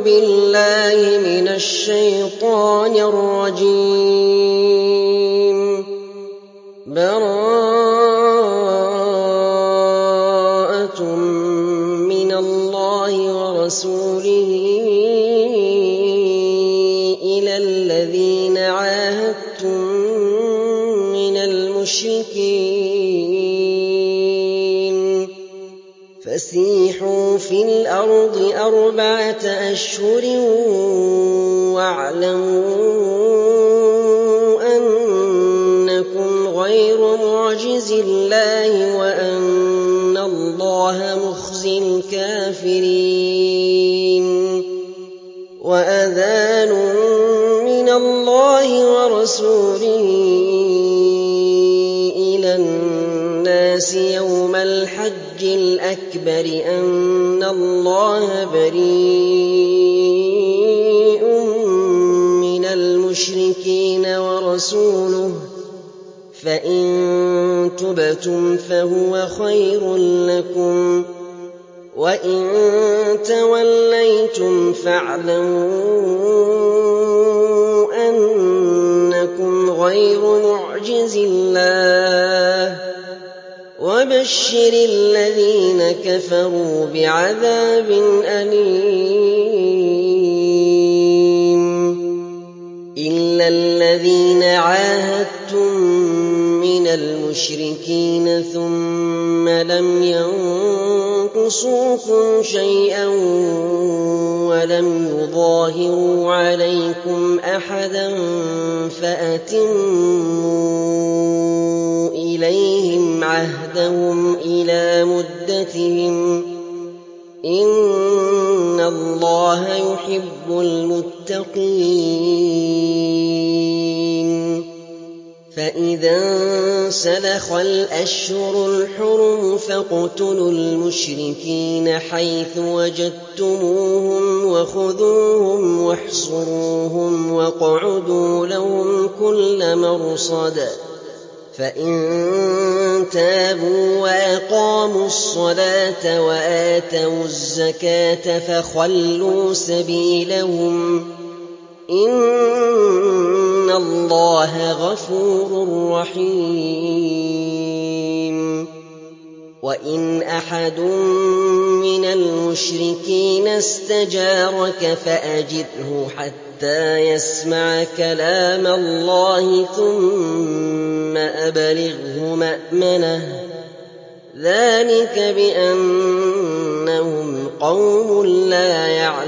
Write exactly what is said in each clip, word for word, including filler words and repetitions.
بالله من الشيطان الرجيم براءة من الله ورسوله إلى الذين عاهدتم من المشركين فسيحوا في الأرض أربعة أشهر واعلموا أنكم غير معجز الله وأن الله مخزي الكافرين وأذان من الله ورسوله إلى الناس يوم الحج الأكبر أن الله بريء من المشركين ورسوله فإن تبتم فهو خير لكم وإن توليتم فاعلموا أنكم غير معجز الله وبشر الذين كفروا بعذاب أليم إلا الذين عاهدتم من المشركين ثم لم ينقصوكم شيئا ولم يظاهروا عليكم أحدا فأتموا إليهم عهدهم إلى مدتهم إن الله يحب المتقين فإذا انسلخ الأشهر الحرم فاقتلوا المشركين حيث وجدتموهم وخذوهم واحصروهم واقعدوا لهم كل مرصد فإن تابوا وأقاموا الصلاة وآتوا الزكاة فخلوا سبيلهم إن الله غفور رحيم وإن أحد من المشركين استجارك فأجره حتى يسمع كلام الله ثم أبلغه مأمنه ذلك بأنهم قوم لا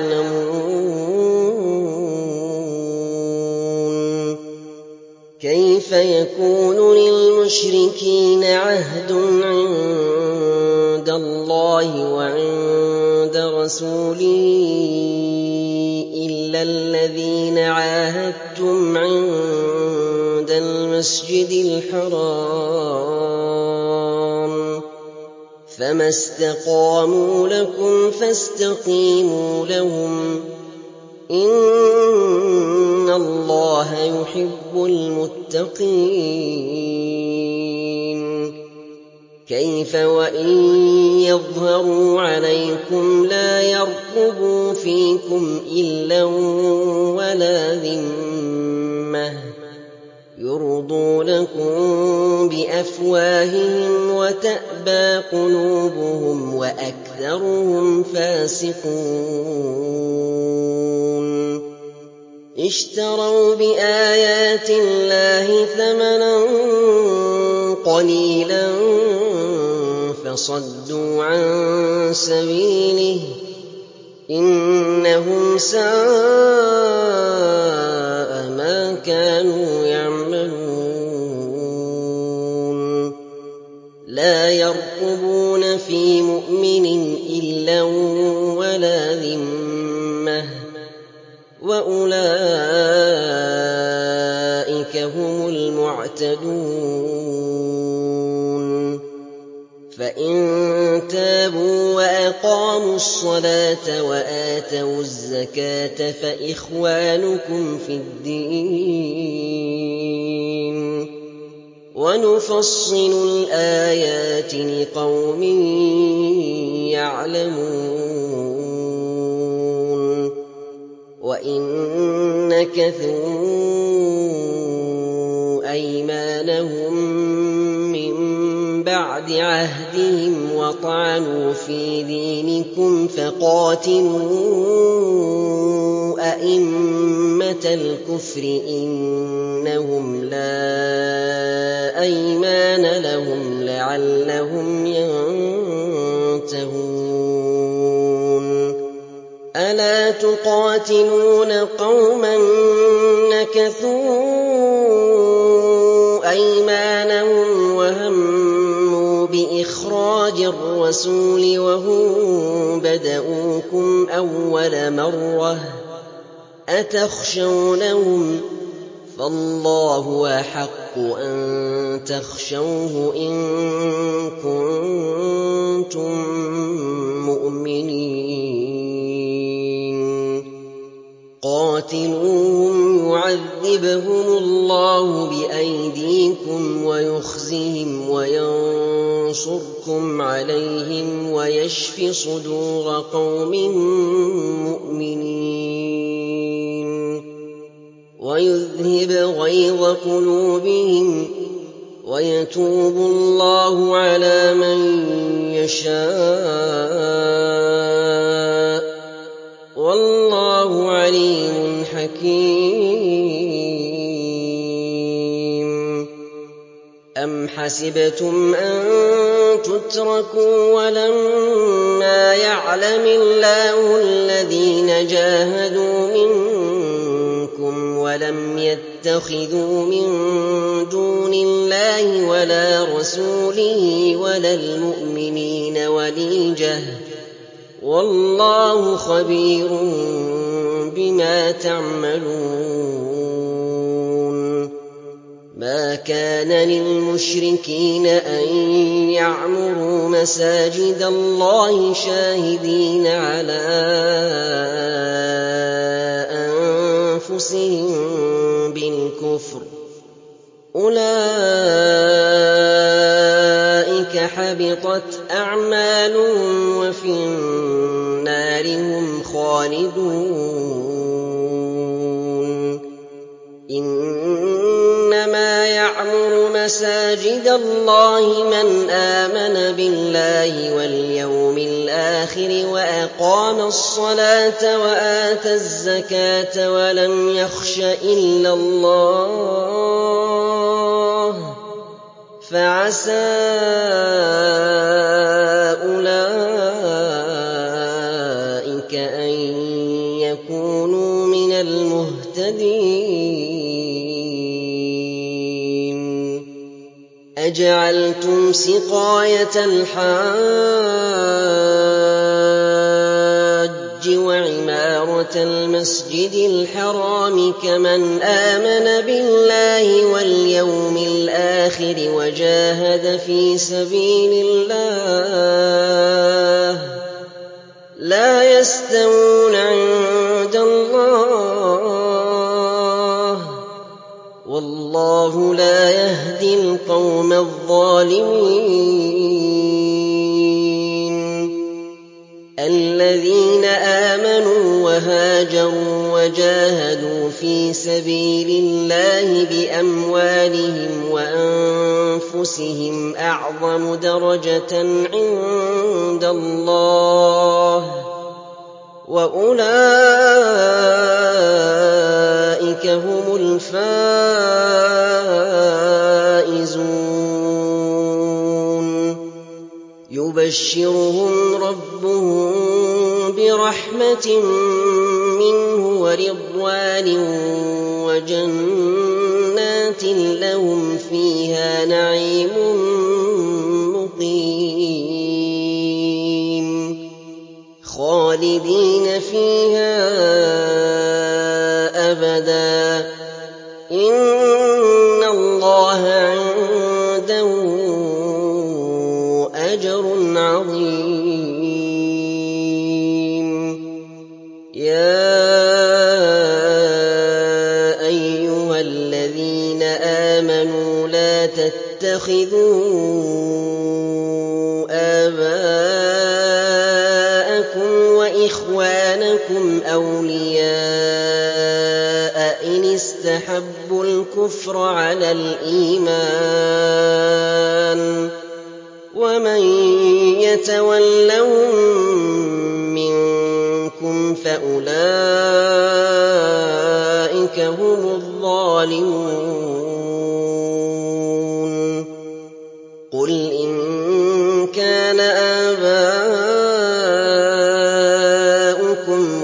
يعلمون كيف يكون للمشركين عهد عند الله وعند رسوله إلا الذين عاهدتم عند المسجد الحرام فما استقاموا لكم فاستقيموا لهم إن الله يحب المتقين كيف وإن يظهروا عليكم لا يرقبوا فيكم إلا ولا ذمة يرضونكم بأفواههم وتأبى قلوبهم وأكثرهم فاسقون اشتروا بآيات الله ثمنا قليلا فصدوا عن سبيله إنهم ساء ما كانوا يعملون لا يرقبون في مؤمن إلا ولا ذمة وأولئك هم المعتدون فإن تابوا وأقاموا الصلاة وآتوا الزكاة فإخوانكم في الدين ونفصل الآيات لقوم يعلمون نَكَثُوا أَيْمَانَهُم مِّن بَعْدِ عَهْدِهِمْ وَطَعَنُوا فِي دِينِكُمْ فَقَاتِلُوا أَئِمَّةَ الْكُفْرِ إِنَّهُمْ لَا أَيْمَانَ لَهُمْ لَعَلَّهُمْ يَنتَهُونَ أَلَا تُقَاتِلُونَ قَوْمًا نَكَثُوا أَيْمَانَهُمْ وَهَمُّوا بِإِخْرَاجِ الرَّسُولِ وَهُم بَدَءُوكُمْ أَوَّلَ مَرَّةٍ أَتَخْشَوْنَهُمْ ۚ فَاللَّهُ أَحَقُّ أَن تَخْشَوْهُ إِن كُنتُم مُّؤْمِنِينَ قَاتِلُوهُمْ يُعَذِّبْهُمُ اللَّهُ بِأَيْدِيكُمْ وَيُخْزِهِمْ وَيَنصُرْكُمْ عَلَيْهِمْ وَيَشْفِ صُدُورَ قَوْمٍ مُّؤْمِنِينَ وَيُذْهِبْ غَيْظَ قُلُوبِهِمْ وَيَتُوبُ اللَّهُ عَلَىٰ مَن يَشَاءُ ۗ وَاللَّهُ عَلِيمٌ حَكِيمٌ أَمْ حَسِبْتُمْ أَن تُتْرَكُوا وَلَمَّا يَعْلَمِ اللَّهُ الَّذِينَ جَاهَدُوا مِنكُمْ وَلَمْ يَتَّخِذُوا مِن دُونِ اللَّهِ وَلَا رَسُولِهِ وَلَا الْمُؤْمِنِينَ وَلِيجَةً ۚ وَاللَّهُ خَبِيرٌ بِمَا تَعْمَلُونَ مَا كَانَ لِلْمُشْرِكِينَ أَن يَعْمُرُوا مَسَاجِدَ اللَّهِ شَاهِدِينَ عَلَىٰ أَنفُسِهِم بِالْكُفْرِ ۚ أُولَٰئِكَ حَبِطَتْ أَعْمَالُهُمْ وَفِي النَّارِ هُمْ خَالِدُونَ إِنَّمَا يَعْمُرُ مَسَاجِدَ اللَّهِ مَنْ آمَنَ بِاللَّهِ وَالْيَوْمِ الْآخِرِ وَأَقَامَ الصَّلَاةَ وَآتَى الزَّكَاةَ وَلَمْ يَخْشَ إِلَّا اللَّهَ ۖ فَعَسَىٰ أُولَٰئِكَ أَن يَكُونُوا مِنَ الْمُهْتَدِينَ أَجَعَلْتُمْ سِقَايَةَ الْحَاجِّ وَعِمَارَةَ الْمَسْجِدِ الْحَرَامِ كَمَنْ آمَنَ بِاللَّهِ وَالْيَوْمِ الْآخِرِ وَجَاهَدَ فِي سَبِيلِ اللَّهِ ۚ لَا يَسْتَوُونَ عِندَ اللَّهِ ۗ وَاللَّهُ لَا يَهْدِي الْقَوْمَ الظَّالِمِينَ الَّذِينَ آمَنُوا وَهَاجَرُوا وَجَاهَدُوا فِي سَبِيلِ اللَّهِ بِأَمْوَالِهِمْ وَأَنفُسِهِمْ أَعْظَمُ دَرَجَةً عِندَ اللَّهِ ۗ وَأُولَٰئِكَ هُمُ الْفَائِزُونَ يُبَشِّرُهُمْ رَبُّهُم بِرَحْمَةٍ مِّنْهُ وَرِضْوَانٍ وَجَنَّاتٍ لَّهُمْ فِيهَا نَعِيمٌ مُّقِيمٌ خَالِدِينَ فِيهَا أَبَدًا ۚ إِنَّ اللَّهَ عِندَهُ أَجْرٌ عَظِيمٌ يَا أَيُّهَا الَّذِينَ آمَنُوا لَا تَتَّخِذُوا آبَاءَكُمْ وَإِخْوَانَكُمْ أَوْلِيَاءَ إن استحبوا الكفر على الإيمان ومن يتولهم منكم فأولئك هم الظالمون قل إن كان آباؤكم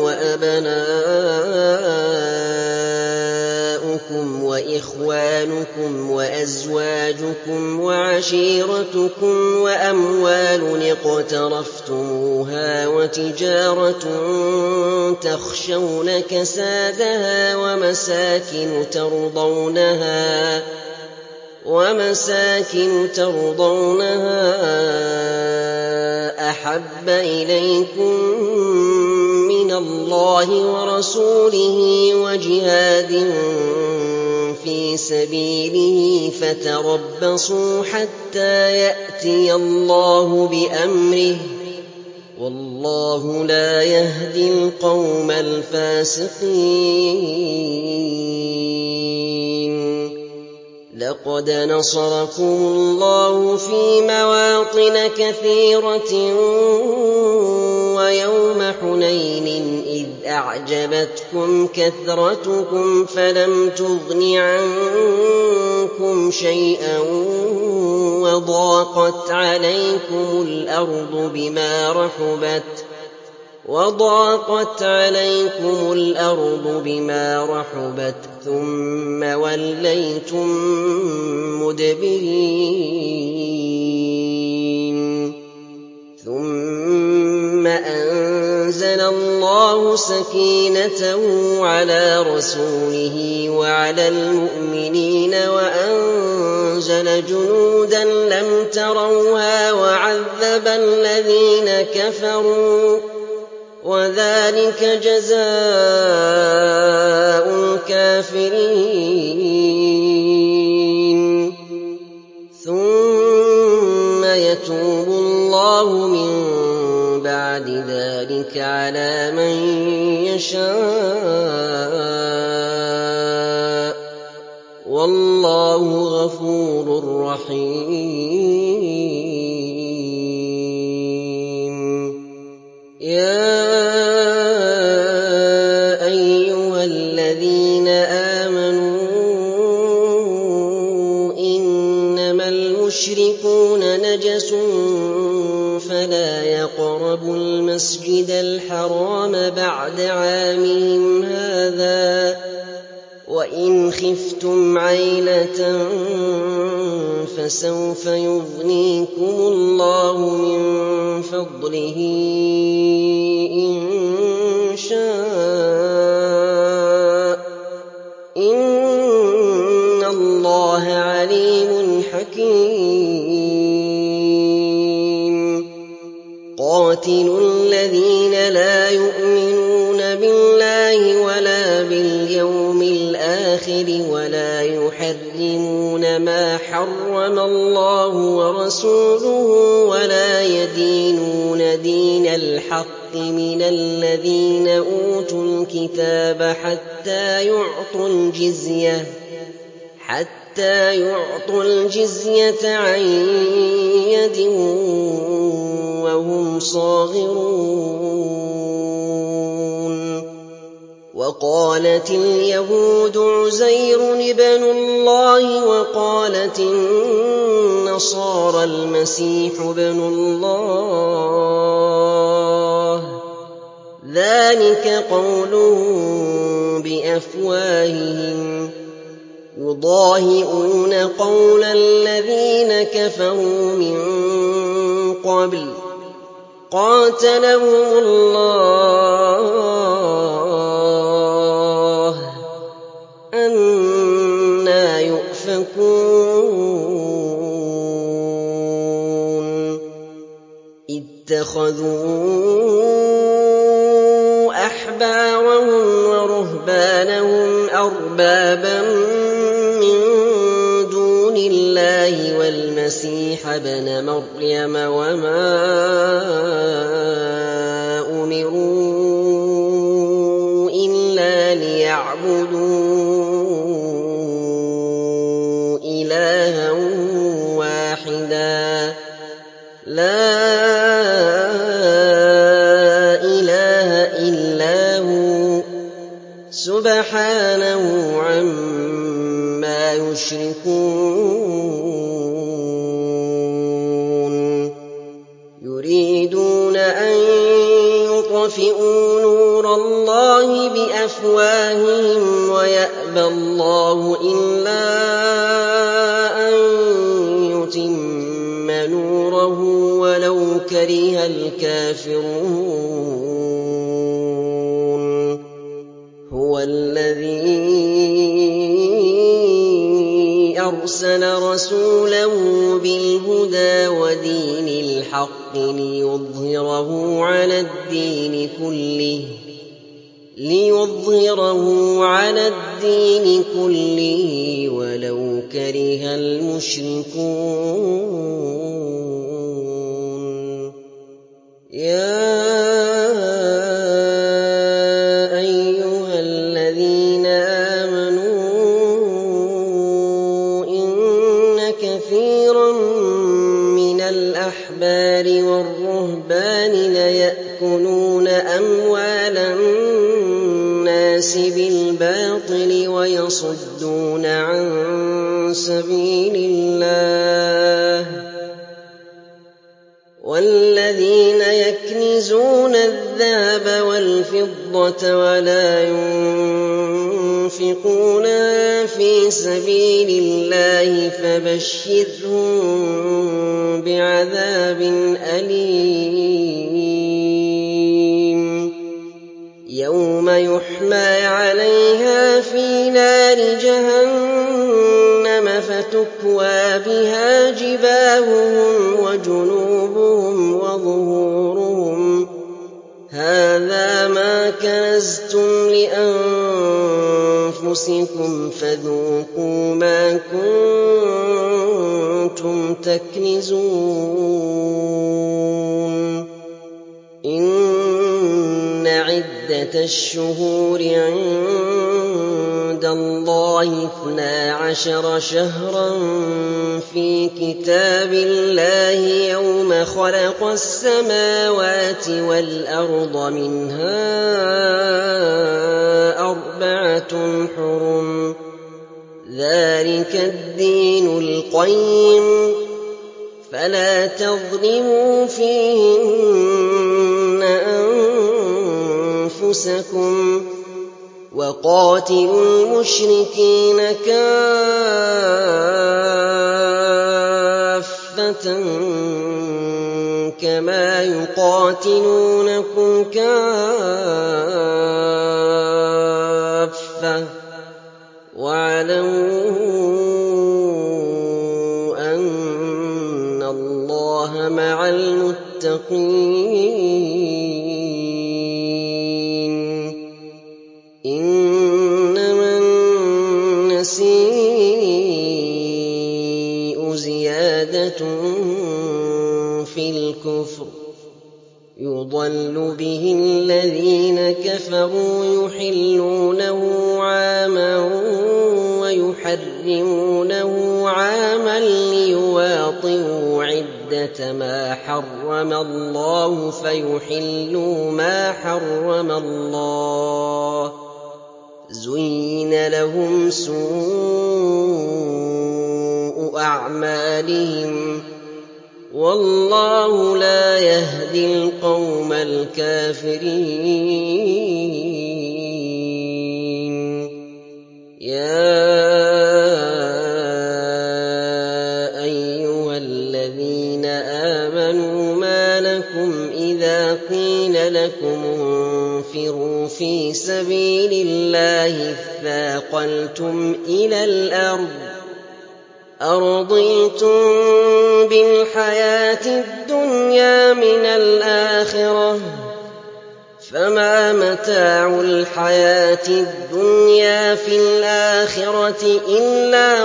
وأبناؤكم وإخوانكم وأزواجكم وعشيرتكم وأموال اقترفتموها وتجارة تخشون كسادها ومساكن ترضونها ومساكن ترضونها أحب إليكم من الله ورسوله وجهاد في سبيله فتربصوا حتى يأتي الله بأمره والله لا يهدي القوم الفاسقين لقد نصركم الله في مواطن كثيرة ويوم حنين إذ أعجبتكم كثرتكم فلم تغن عنكم شيئا وضاقت عليكم الأرض بما رحبت وضاقت عليكم الأرض بما رحبت ثم وليتم مدبرين ثم أنزل الله سكينته على رسوله وعلى المؤمنين وأنزل جنودا لم تروها وعذب الذين كفروا وذلك جزاء الكافرين ثم يتوب الله من بعد ذلك على من يشاء والله غفور رحيم يا أيها الذين آمنوا إنما المشركون نجس فلا يقربوا المسجد الحرام بعد عامهم هذا وإن خفتم عيلة فسوف يغنيكم الله من فضله إن شاء إن الله عليم حكيم قاتلوا الذين لا يؤمنون بالله ولا باليوم الآخر ولا يحرمون ما حرم الله ورسوله ولا يدينون دين الحق من الذين أوتوا الكتاب حتى يعطوا الجزية حتى يعطوا الجزية عن يد وهم صاغرون وقالت اليهود عزير ابن الله وقالت النصارى المسيح ابن الله ذلك قولهم بأفواههم يضاهئون قول الذين كفروا من قبل قاتلهم الله أنى يؤفكون اتخذوا أحبارهم ورهبانهم أربابا من دون الله والمسيح ابن مريم وما أمروا إلا ليعبدوا إِلَّا هُوَ سُبْحَانَهُ عَمَّا يُشْرِكُونَ يُرِيدُونَ أَن يُطْفِئُوا نُورَ اللَّهِ بِأَفْوَاهِهِمْ وَيَأْبَى اللَّهُ إِلَّا أَن يُتِمَّ نُورَهُ وَلَوْ كَرِهَ الْكَافِرُونَ هُوَ الَّذِي أَرْسَلَ رَسُولَهُ بِالْهُدَىٰ وَدِينِ الْحَقِّ لِيُظْهِرَهُ عَلَى الدِّينِ كُلِّهِ لِيُظْهِرَهُ عَلَى الدِّينِ كُلِّهِ وَلَوْ كَرِهَ الْمُشْرِكُونَ يَا أَيُّهَا الَّذِينَ آمَنُوا إِنَّ كَثِيرًا مِّنَ الْأَحْبَارِ وَالرُّهْبَانِ لَيَأْكُلُونَ أَمْوَالَ النَّاسِ بِالْبَاطِلِ وَيَصُدُّونَ عَن سَبِيلِ اللَّهِ وَالَّذِينَ يَكْنِزُونَ الذَّهَبَ وَالْفِضَّةَ وَلَا يُنفِقُونَهَا فِي سَبِيلِ اللَّهِ فَبَشِّرْهُم بِعَذَابٍ أَلِيمٍ يَوْمَ يُحْمَىٰ عَلَيْهَا فِي نَارِ جَهَنَّمَ فَتُكْوَىٰ بِهَا جِبَاهُهُمْ وَجُنُوبُهُمْ وَظُهُورُهُمْ هَٰذَا مَا كَنَزْتُمْ لِأَنفُسِكُمْ فَذُوقُوا مَا كُنتُمْ تَكْنِزُونَ إِنَّ عِدَّةَ الشُّهُورِ عِندَ اللَّهِ اثْنَا عَشَرَ شَهْرًا فِي كِتَابِ اللَّهِ يَوْمَ خَلَقَ السَّمَاوَاتِ وَالْأَرْضَ مِنْهَا أَرْبَعَةٌ حُرُمٌ ۚ ذَٰلِكَ الدِّينُ الْقَيِّمُ ۚ فَلَا تَظْلِمُوا فِيهِنَّ أَنفُسَكُمْ ۚ وَقَاتِلُوا الْمُشْرِكِينَ كَافَّةً كَمَا يُقَاتِلُونَكُمْ كَافَّةً ۚ وَاعْلَمُوا أَنَّ اللَّهَ مَعَ الْمُتَّقِينَ إِنَّمَا النَّسِيءُ زِيَادَةٌ فِي الْكُفْرِ يُضَلُّ بِهِ الَّذِينَ كَفَرُوا يُحِلُّونَهُ عَامًا وَيُحَرِّمُونَهُ عَامًا لِّيُوَاطِئُوا عِدَّةَ مَا حَرَّمَ اللَّهُ فَيُحِلُّوا مَا حَرَّمَ اللَّهُ ۚ زُيِّنَ لَهُمْ سُوءُ أَعْمَالِهِمْ ۗ وَاللَّهُ لَا يَهْدِي الْقَوْمَ الْكَافِرِينَ يَا أَيُّهَا الَّذِينَ آمَنُوا مَا لَكُمْ إِذَا قِيلَ لَكُمُ انفِرُوا فِي سَبِيلِ اللَّهِ اثَّاقَلْتُمْ إِلَى الْأَرْضِ أَرَضِيتُم بِالْحَيَاةِ الدُّنْيَا مِنَ الْآخِرَةِ ۚ فَمَا مَتَاعُ الْحَيَاةِ الدُّنْيَا فِي الْآخِرَةِ إِلَّا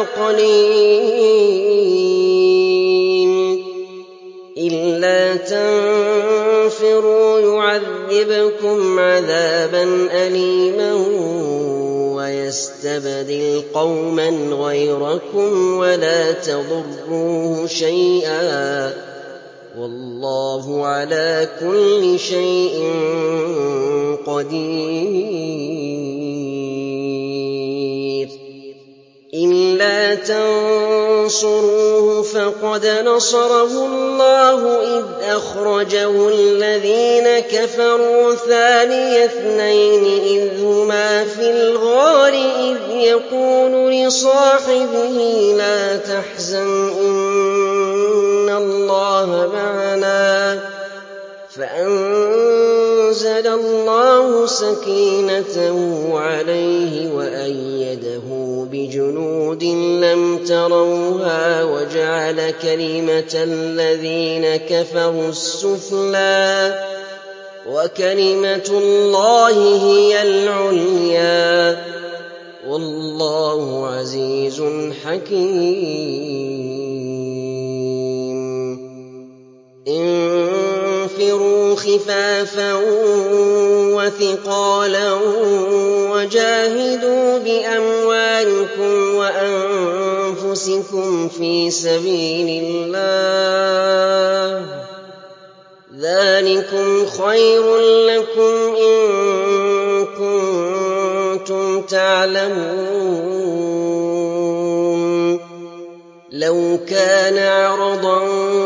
قَلِيلٌ إِلَّا تَنفِرُوا يُعَذِّبْكُمْ عَذَابًا أَلِيمًا وَيَسْتَبْدِلْ قَوْمًا غَيْرَكُمْ وَلَا تَضُرُّوهُ شَيْئًا ۗ وَاللَّهُ عَلَىٰ كُلِّ شَيْءٍ تنصروه فقد نصره الله إذ أخرجه الذين كفروا ثاني اثنين إذ هما في الغار إذ يقول لصاحبه لا تحزن إن الله معنا فأنزل الله سكينته عليه وأيده بجنود لم تروها وجعل كلمة الذين كفروا السفلى وكلمة الله هي العليا والله عزيز حكيم. انفروا خفافا وثقالا وجاهدوا بأموالكم وأنفسكم في سبيل الله ذلكم خير لكم إن كنتم تعلمون. لو كان عرضا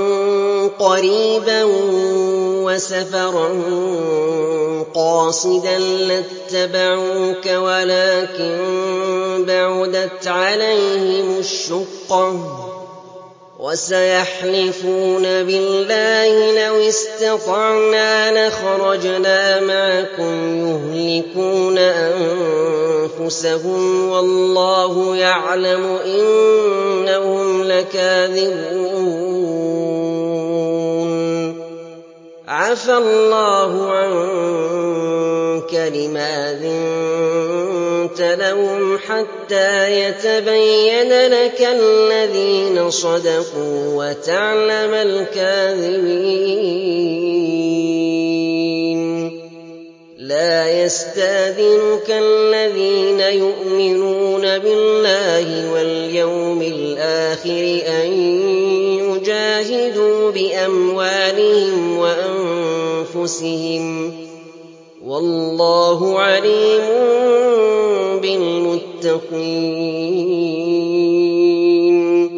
قريبا وسفرا قاصدا لاتبعوك ولكن بعدت عليهم الشقة وسيحلفون بالله لو استطعنا لخرجنا معكم يهلكون أنفسهم والله يعلم إنهم لكاذبون. عفى الله عنك لما أذنت لهم حتى يتبين لك الذين صدقوا وتعلم الكاذبين. لا يستأذنك الذين يؤمنون بالله واليوم الآخر أن يجاهدوا بأموالهم وأنفسهم والله عليم بالمتقين.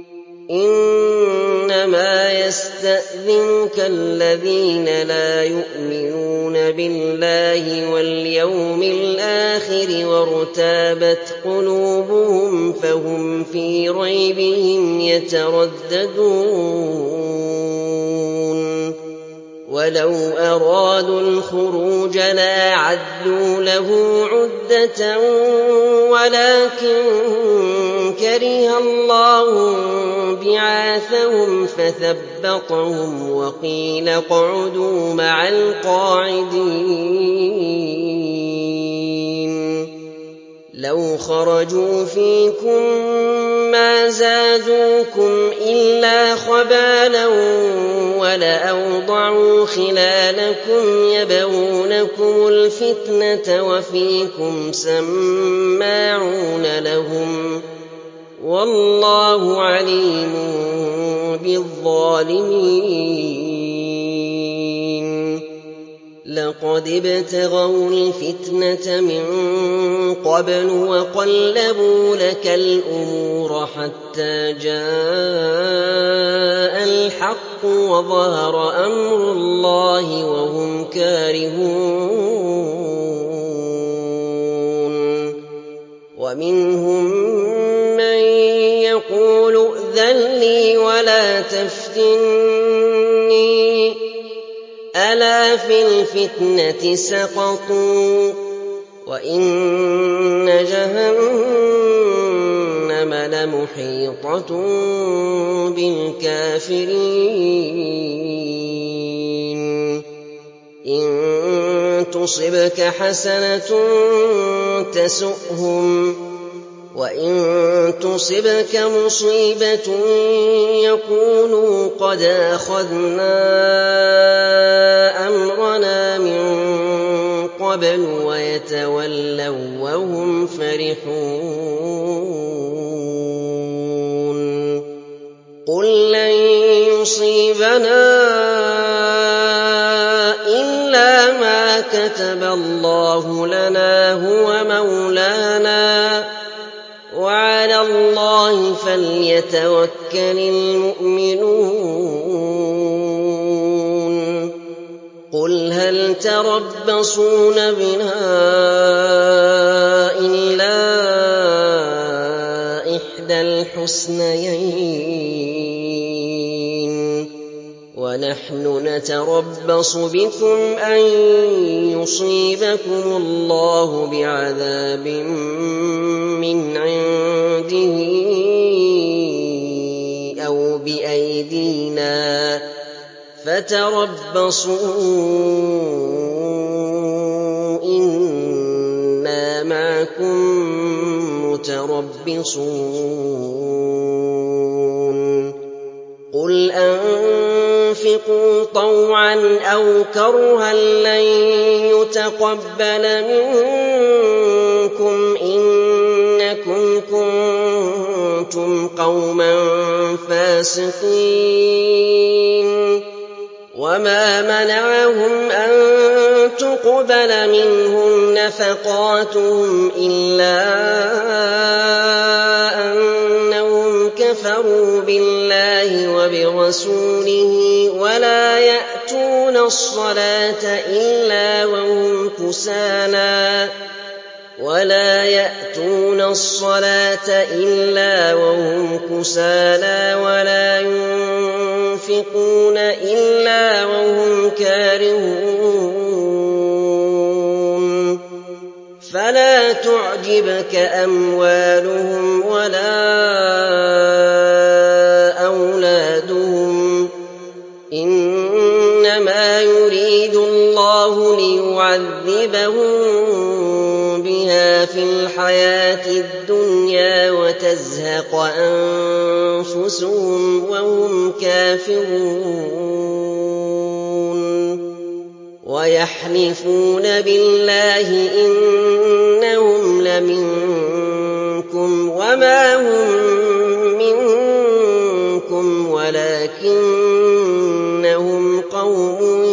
إنما يستأذنك الذين لا يؤمنون بالله واليوم الآخر وارتابت قلوبهم فهم في ريبهم يترددون. ولو أرادوا الخروج لأعدوا له عدة ولكن كره الله بعاثهم فثبطهم وقيل اقعدوا مع القاعدين. لو خرجوا فيكم ما زادوكم إلا خبالا ولأوضعوا خلالكم يبغونكم الفتنة وفيكم سماعون لهم والله عليم بالظالمين. لقد ابتغوا الفتنة من قبل وقلبوا لك الأمور حتى جاء الحق وظهر أمر الله وهم كارهون. ومنهم من يقول ائذن لي ولا تفتني ألا في الفتنة سقطوا وإن جهنم لمحيطة بالكافرين. إن تصبك حسنة تسؤهم وإن تصبك مصيبة يقولوا قد أخذنا أمرنا من قبل ويتولوا وهم فرحون. قل لن يصيبنا إلا ما كتب الله لنا هو مولانا وعلى اللَّهِ فَلْيَتَوَكَّلِ الْمُؤْمِنُونَ قُلْ هَلْ تَرَبَّصُونَ بِنَا إِلَّا إِحْدَى الْحُسْنَيَيْنِ وَنَحْنُ نَتَرَبَّصُ بِكُمْ أَن يُصِيبَكُمُ اللَّهُ بِعَذَابٍ مِّنْ عِندِهِ أَوْ بِأَيْدِينَا فَتَرَبَّصُوا إِنَّا مَعَكُم مُّتَرَبِّصُونَ قُلْ أَنفِقُوا طَوْعًا أَوْ كَرْهًا لَّن يُتَقَبَّلَ مِنكُمْ إِنَّكُمْ كُنتُمْ قَوْمًا فَاسِقِينَ وَمَا مَنَعَهُمْ أَن تُقْبَلَ مِنْهُمْ نَفَقَاتُهُمْ إِلَّا أَنَّهُمْ كَفَرُوا بِاللَّهِ وَبِرَسُولِهِ وَلَا يَأْتُونَ الصَّلَاةَ إِلَّا وَهُمْ كُسَالَىٰ وَلَا يَأْتُونَ الصَّلَاةَ إِلَّا وَهُمْ كُسَالَىٰ وَلَا يُنفِقُونَ إِلَّا وَهُمْ كَارِهُونَ فَلَا تُعْجِبْكَ أَمْوَالُهُمْ وَلَا أَوْلَادُهُمْ ۚ إِنَّمَا يُرِيدُ اللَّهُ لِيُعَذِّبَهُم بِهَا فِي الْحَيَاةِ الدُّنْيَا وَتَزْهَقَ أَنفُسُهُمْ وَهُمْ كَافِرُونَ وَيَحْلِفُونَ بِاللَّهِ إِنَّهُمْ لَمِنكُمْ وَمَا هُم مِّنكُمْ وَلَٰكِنَّهُمْ قَوْمٌ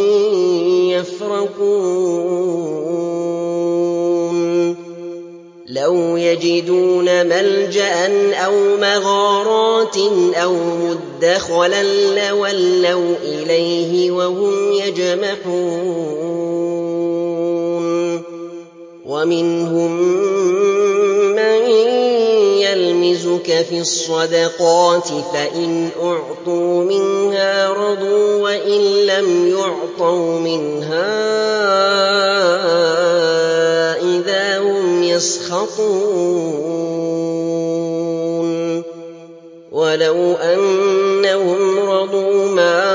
يَفْرَقُونَ لَوْ يَجِدُونَ مَلْجَأً أَوْ مَغَارَاتٍ أَوْ مُدَّخَلًا لَّوَلَّوْا إِلَيْهِ وَهُمْ يَجْمَحُونَ وَمِنْهُم مَّن يَلْمِزُكَ فِي الصَّدَقَاتِ فَإِنْ أُعْطُوا مِنْهَا رَضُوا وَإِن لَّمْ يُعْطَوْا مِنْهَا إِذَا هُمْ يَسْخَطُونَ وَلَوْ أَنَّهُمْ رَضُوا مَا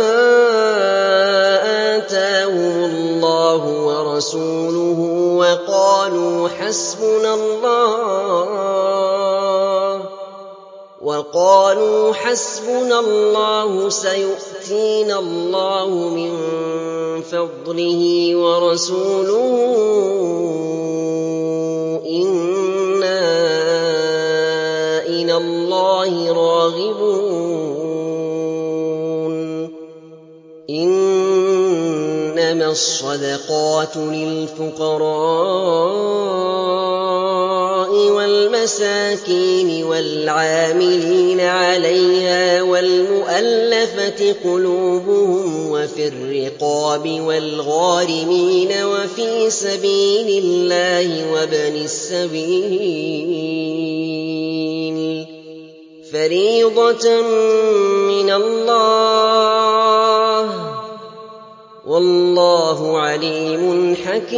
آتَاهُمُ اللَّهُ وَرَسُولُهُ وَقَالُوا حَسْبُنَا اللَّهُ وَقَالُوا حَسْبُنَا اللَّهُ سَيُؤْتِينَا اللَّهُ مِن فَضْلِهِ وَرَسُولُهُ إِنَّا إِلَى اللَّهِ رَاغِبُونَ إِنَّمَا الصَّدَقَاتُ لِلْفُقَرَاءِ وَالْمَسَاكِينِ وَالْعَامِلِينَ عَلَيْهَا وَالْمُؤَلَّفَةِ قُلُوبُهُمْ وَفِي الرِّقَابِ وَالْغَارِمِينَ وَفِي سَبِيلِ اللَّهِ وَابْنِ السَّبِيلِ فَرِيضَةً مِّنَ اللَّهِ ۗ وَاللَّهُ عَلِيمٌ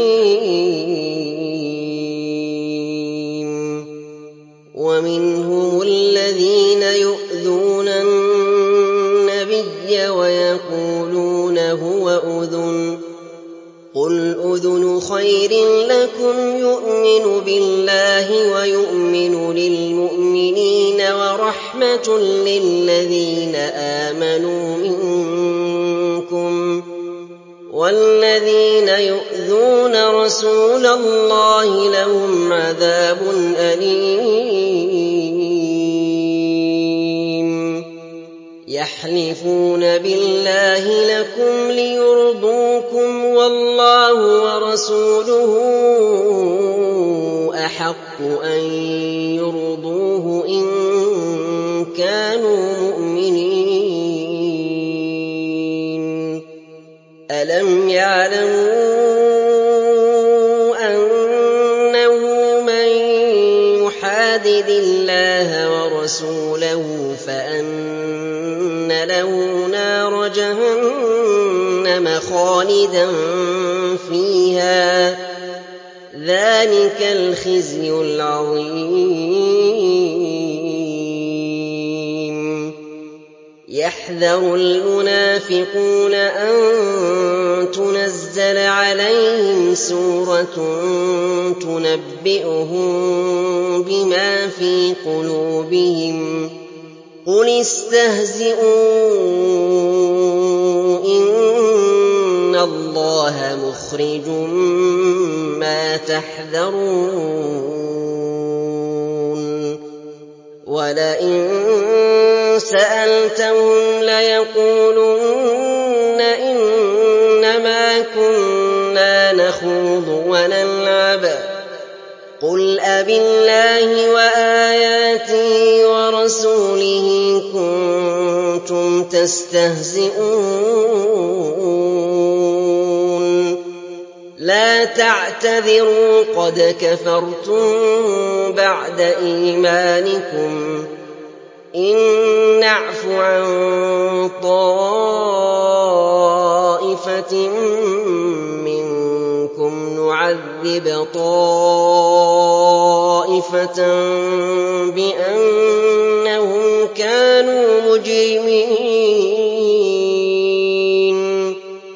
حَكِيمٌ وَمِنْهُمُ الَّذِينَ يُؤْذُونَ النَّبِيَّ وَيَقُولُونَ هُوَ أُذُنٌ ۚ قُلْ أُذُنُ خَيْرٍ لَّكُمْ يُؤْمِنُ بِاللَّهِ وَيُؤْمِنُ لِلْمُؤْمِنِينَ وَرَحْمَةٌ لِّلَّذِينَ آمَنُوا مِنكُمْ ۚ وَالَّذِينَ يُؤْذُونَ رَسُولَ اللَّهِ لَهُمْ عَذَابٌ أَلِيمٌ يَحْلِفُونَ بِاللَّهِ لَكُمْ لِيُرْضُوكُمْ وَاللَّهُ وَرَسُولُهُ أحق أن يرضوه إن كانوا مؤمنين ألم يعلموا أنه من يحادد الله ورسوله فأن له نار جهنم خالدا فيها ذلك الخزي العظيم يحذر المنافقون أن تنزل عليهم سورة تنبئهم بما في قلوبهم قل استهزئوا إن الله مخرج ما تحذرون ولئن سألتهم ليقولن إنما كنا نخوض ونلعب قل أبالله وآياته ورسوله كنتم تستهزئون لا تعتذروا قد كفرتم بعد إيمانكم إن نعف عن طائفة منكم نعذب طائفة بأنهم كانوا مجرمين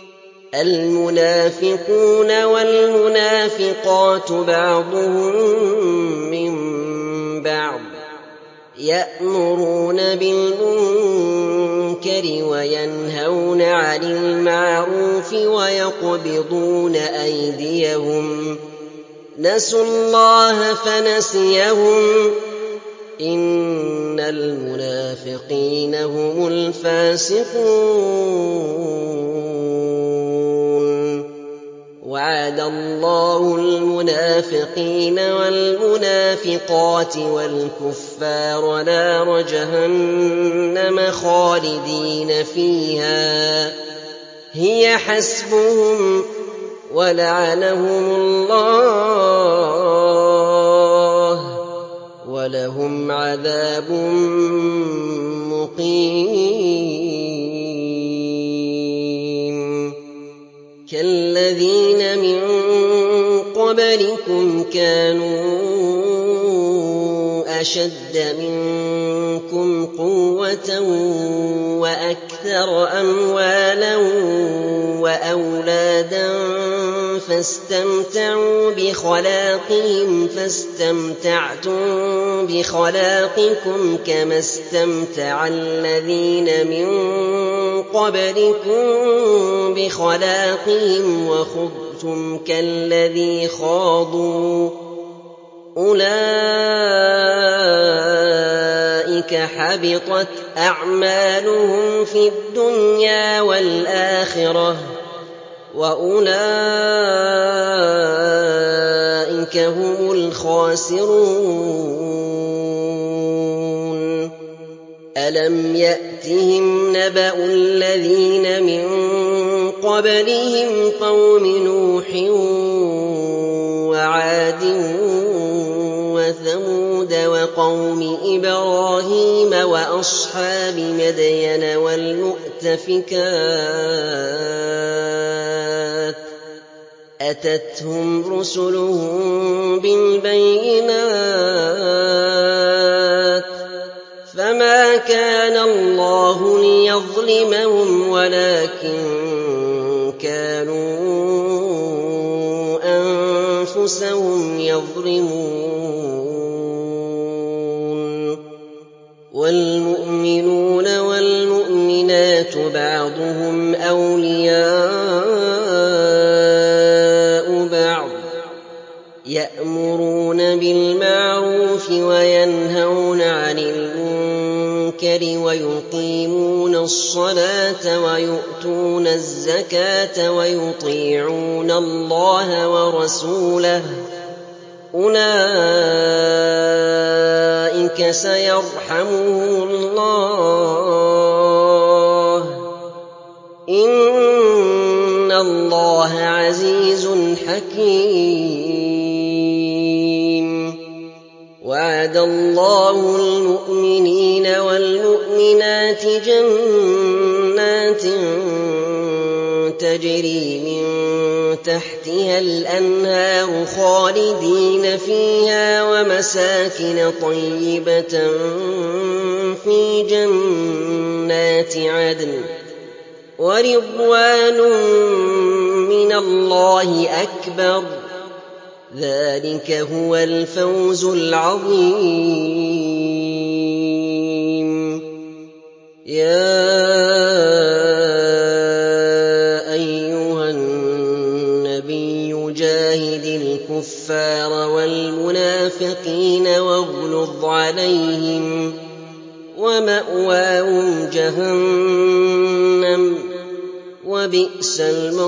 المنافقون والمنافقات بعضهم من بعض يأمرون بالمنكر وينهون عن المعروف ويقبضون أيديهم نسوا الله فنسيهم إن المنافقين هم الفاسقون وعد الله المنافقين والمنافقات والكفار نار جهنم خالدين فيها هي حسبهم ولعنهم الله ولهم عذاب مقيم كالذين من قبلكم كانوا أشد منكم قوة وأكثر أموالا وأولادا فاستمتعوا بخلاقهم فاستمتعتم بخلاقكم كما استمتع الذين من قبلكم بخلاقهم وخضتم كالذي خاضوا أولئك حبطت أعمالهم في الدنيا والآخرة وأولئك هم الخاسرون ألم يأتهم نبأ الذين من قبلهم قوم نوح وعاد وثمود وقوم إبراهيم وأصحاب مدين والمؤتفكات أتتهم رسلهم بالبينات فما كان الله ليظلمهم ولكن كانوا أنفسهم يظلمون والمؤمنون والمؤمنات بعضهم أولياء بعض يأمرون بالمعروف وينهون عن المنكر ويقيمون الصلاة ويؤتون الزكاة ويطيعون الله ورسوله أُولَٰئِكَ سَيَرْحَمُهُمُ اللَّهُ ۗ إِنَّ اللَّهَ عَزِيزٌ حَكِيمٌ. وَعَدَ اللَّهُ الْمُؤْمِنِينَ وَالْمُؤْمِنَاتِ جَنَّاتٍ تَجْرِي مِن تَحْتِهَا الْأَنْهَارُ خَالِدِينَ فِيهَا وَمَسَاكِنَ طَيِّبَةً فِي جَنَّاتِ عَدْنٍ وَرِضْوَانٌ مِّنَ اللَّهِ أَكْبَرُ ۚ ذَٰلِكَ هُوَ الْفَوْزُ الْعَظِيمُ. يَا أَيُّهَا النَّبِيُّ جَاهِدِ الْكُفَّارَ وَالْمُنَافِقِينَ وَاغْلُظْ عَلَيْهِمْ ۚ وَمَأْوَاهُمْ جَهَنَّمُ ۖ وَبِئْسَ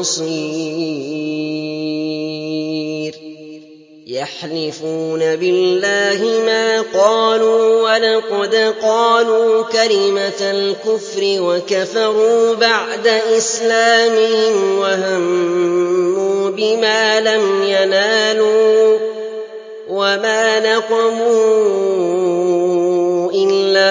الْمَصِيرُ. يَحْلِفُونَ بِاللَّهِ مَا قَالُوا وَلَقَدْ قَالُوا كَلِمَةَ الْكُفْرِ وَكَفَرُوا بَعْدَ إِسْلَامِهِمْ وَهَمُّوا بِمَا لَمْ يَنَالُوا ۚ وَمَا نَقَمُوا إِلَّا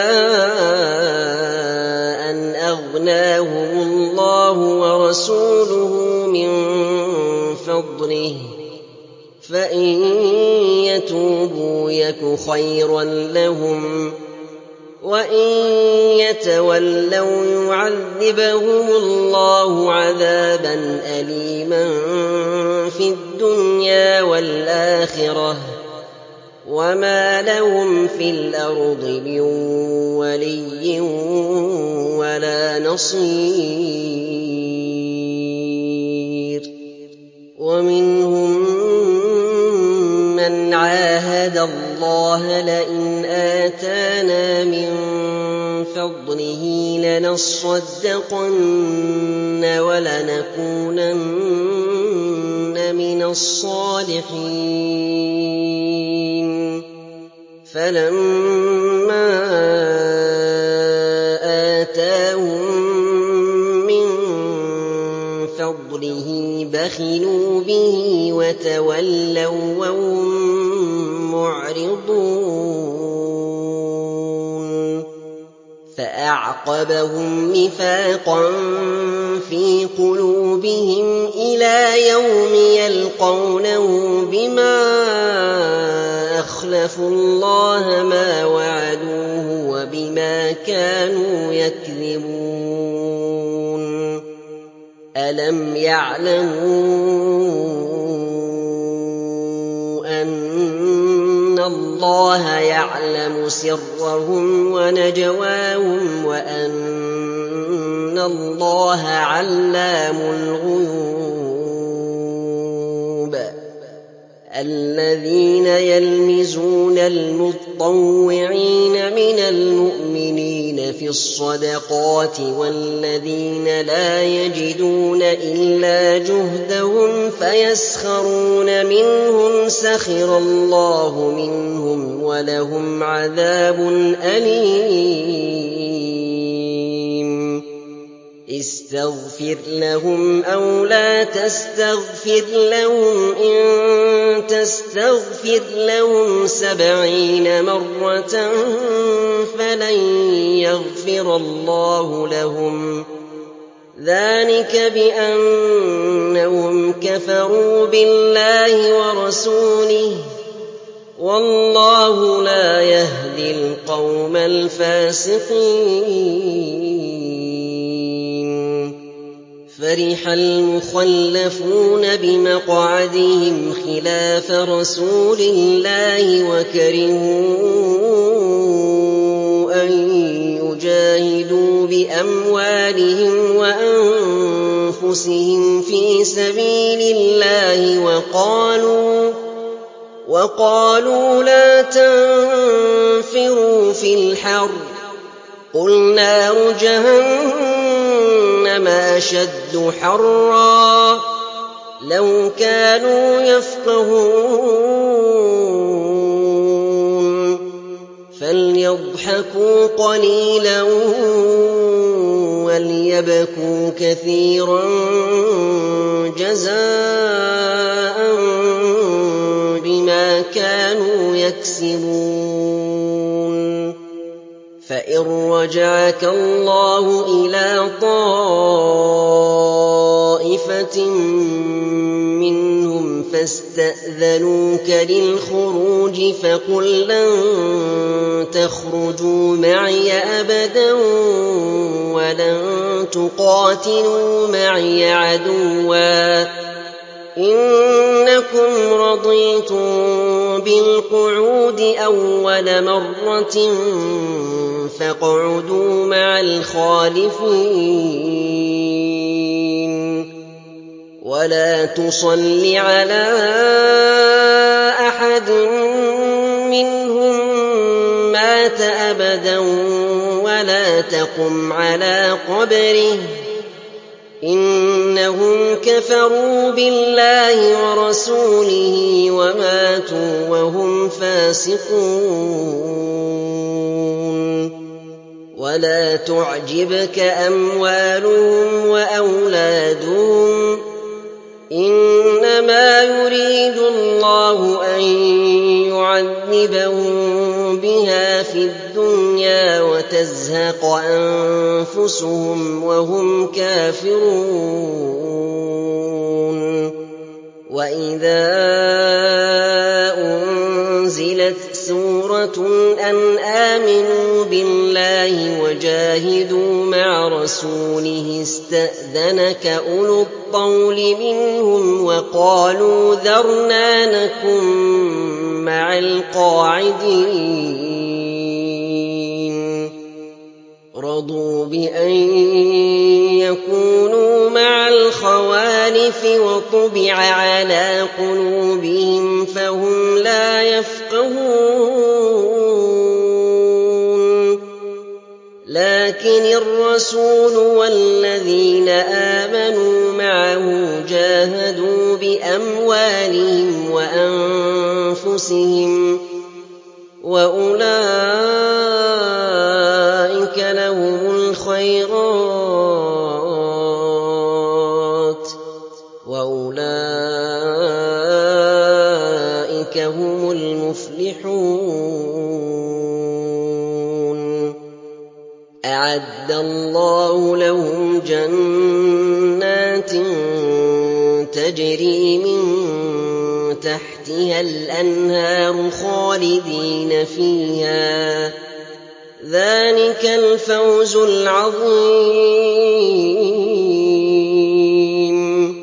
أَنْ أَغْنَاهُمُ اللَّهُ وَرَسُولُهُ مِن فَضْلِهِ ۚ فَإِن يَتُوبُوا يَكُ خَيْرًا لَّهُمْ ۖ وَإِن يَتَوَلَّوْا يُعَذِّبْهُمُ اللَّهُ عَذَابًا أَلِيمًا فِي الدُّنْيَا وَالْآخِرَةِ ۚ وَمَا لَهُمْ فِي الْأَرْضِ مِن وَلِيٍّ وَلَا نَصِيرٍ. وَمِنْهُم مَّنْ عَاهَدَ اللَّهَ لَئِنْ آتَانَا مِن فَضْلِهِ لَنَصَّدَّقَنَّ وَلَنَكُونَنَّ مِنَ الصَّالِحِينَ. فَلَمَّا آتَاهُم مِّن فَضْلِهِ بَخِلُوا بِهِ وَتَوَلَّوا وَّهُم مُّعْرِضُونَ. فَأَعْقَبَهُمْ نِفَاقًا فِي قُلُوبِهِمْ إِلَىٰ يَوْمِ يَلْقَوْنَهُ بِمَا أَخْلَفُوا اللَّهَ مَا وَعَدُوهُ وَبِمَا كَانُوا يَكْذِبُونَ. أَلَمْ يَعْلَمُوا أَنَّ اللَّهَ يَعْلَمُ سِرَّهُمْ وَنَجْوَاهُمْ وَأَنَّ اللَّهَ عَلَّامُ الْغُيُوبِ. الَّذِينَ يَلْمِزُونَ الْمُطَّوِّعِينَ مِنَ الْمُؤْمِنِينَ فِي الصَّدَقَاتِ وَالَّذِينَ لَا يَجِدُونَ إِلَّا جُهْدَهُمْ فَيَسْخَرُونَ مِنْهُمْ سَخِرَ اللَّهُ مِنْهُمْ وَلَهُمْ عَذَابٌ أَلِيمٌ. اسْتَغْفِرْ لَهُمْ أَوْ لَا تَسْتَغْفِرْ لَهُمْ إِن تَسْتَغْفِرْ لَهُمْ سَبْعِينَ مَرَّةً فَلَن يَغْفِرَ اللَّهُ لَهُمْ ۚ ذَٰلِكَ بِأَنَّهُمْ كَفَرُوا بِاللَّهِ وَرَسُولِهِ ۗ وَاللَّهُ لَا يَهْدِي الْقَوْمَ الْفَاسِقِينَ. فَرِحَ الْمُخَلَّفُونَ بِمَقْعَدِهِمْ خِلَافَ رَسُولِ اللَّهِ وَكَرِهُوا أَن يُجَاهِدُوا بِأَمْوَالِهِمْ وَأَنفُسِهِمْ فِي سَبِيلِ اللَّهِ وَقَالُوا لَا تَنفِرُوا فِي الْحَرِّ ۗ قُلْ نَارُ جَهَنَّمَ أَشَدُّ حَرًّا ۚ لَّوْ كَانُوا يَفْقَهُونَ. ليضحكوا قليلا وليبكوا كثيرا جزاء بما كانوا يكسبون فإن رجعك الله إلى طائفة منهم فاستأذنوك للخروج فقل لن تخرجوا معي أبدا ولن تقاتلوا معي عدوا إنكم رضيتم بالقعود أول مرة فاقعدوا مع الخالفين ولا تصل على أحد منهم مات أبدا ولا تقم على قبره إنهم كفروا بالله ورسوله وماتوا وهم فاسقون ولا تعجبك أموالهم وأولادهم إنما يريد الله أن يعذبهم بها في الدنيا وتزهق أنفسهم وهم كافرون وإذا أنزلت سورة أن آمنوا بالله وجاهدوا مع رسوله استأذنك أولو الطول منهم وقالوا ذرنا نكن مع القاعدين رضوا بأن يكونوا مع الخوالف وطبع على قلوبهم فهم لا يفقهون لكن الرسول والذين آمنوا معه جاهدوا بأموالهم وأنفسهم وأولئك لهم الخيرات وأولئك هم المفلحون أعد الله لهم جنات تجري من تحتها الأنهار خالدين فيها ذلك الفوز العظيم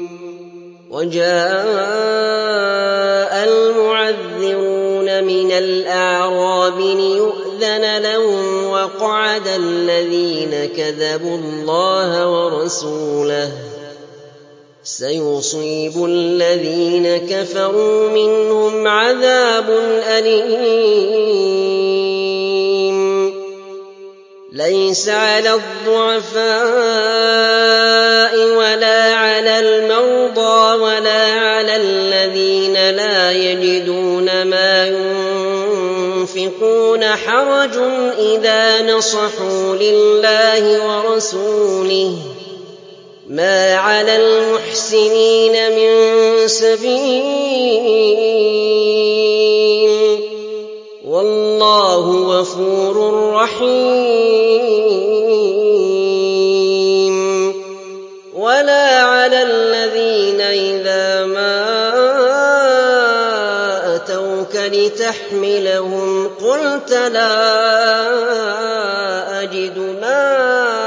وجاء المعذرون من الأعراب ليؤذن لهم وقعد الذين كذبوا الله ورسوله سيصيب الذين كفروا منهم عذاب أليم ليس على الضعفاء ولا على المرضى ولا على الذين لا يجدون ما ينفقون حرج إذا نصحوا لله ورسوله ما على المحسنين من سبيل والله غفور رحيم ولا على الذين إذا ما أتوك لتحملهم قلت لا أجد ما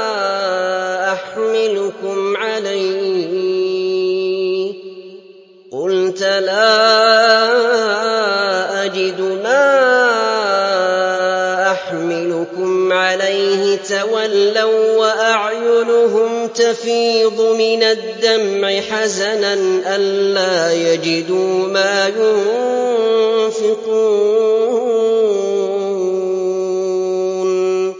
أحملكم عليه قلت لا أجد ما أحملكم عليه تولوا وأعينهم تفيض من الدمع حزنا ألا يجدوا ما ينفقون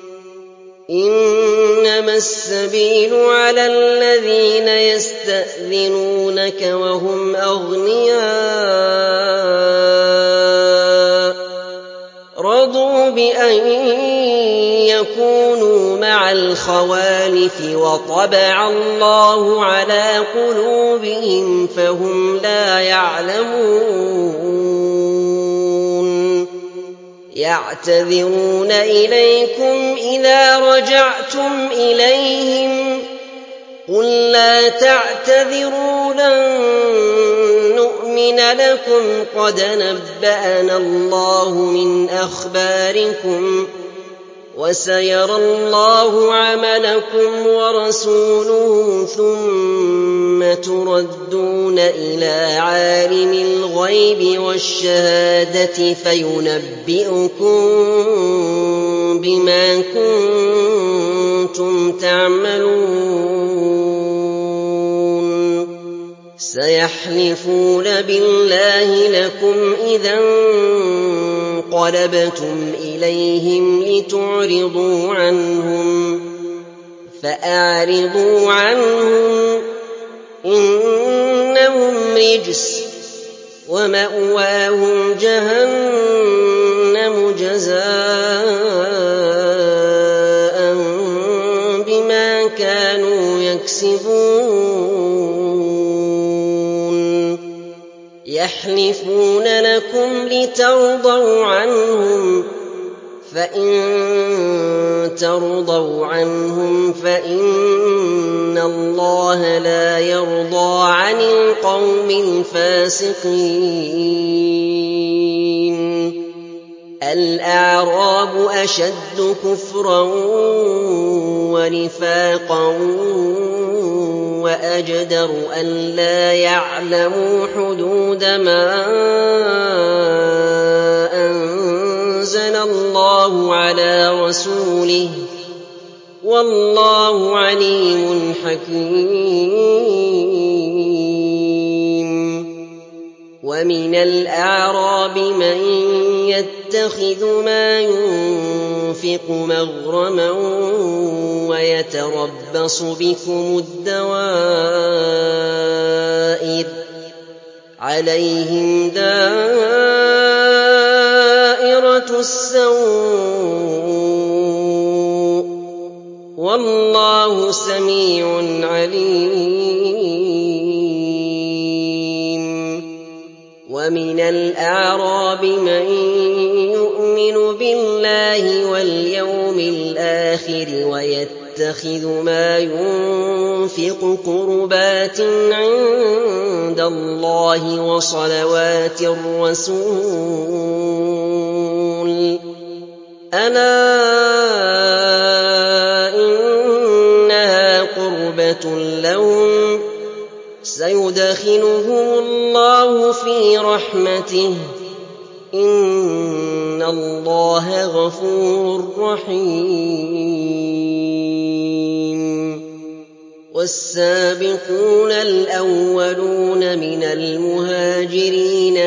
إنما السبيل على الذين يستأذنونك وهم أغنياء رضوا بأن ليكونوا مع الخوالف وطبع الله على قلوبهم فهم لا يعلمون يعتذرون إليكم إذا رجعتم إليهم قل لا تعتذروا لن نؤمن لكم قد نبأنا الله من أخباركم وسيرى الله عملكم ورسوله ثم تردون إلى عالم الغيب والشهادة فينبئكم بما كنتم تعملون سيحلفون بالله لكم إذا انقلبتم إليهم لتعرضوا عنهم فأعرضوا عنهم إنهم رجس ومأواهم جهنم جزاء بما كانوا يكسبون يحلفون لكم لترضوا عنهم فإن ترضوا عنهم فإن الله لا يرضى عن القوم الفاسقين الأعراب أشد كفرا ونفاقا وأجدر ألا يعلموا حدود ما أنزل الله على رسوله والله عليم حكيم ومن الأعراب من يتخذ ما ينفق مغرما ويتربص بكم الدوائر عليهم دائرة السوء والله سميع عليم ومن الأعراب من يؤمن بالله واليوم الآخر ويتخذ ما ينفق قربات عند الله وصلوات الرسول ألا إنها قربة لهم سيدخلهم الله في رحمته إن الله غفور رحيم والسابقون الأولون من المهاجرين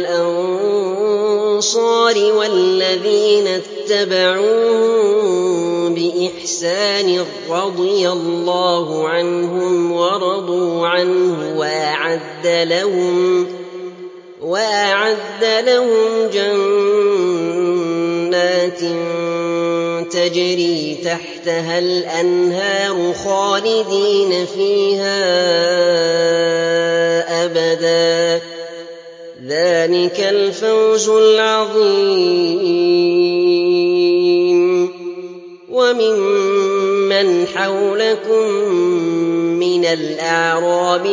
والأنصار والذين اتبعوهم بإحسان رضي الله عنهم ورضوا عنه وأعد لهم وأعد لهم جنات تجري تحتها الأنهار خالدين فيها أبدا ذلك الفوز العظيم وممن حولكم من الأعراب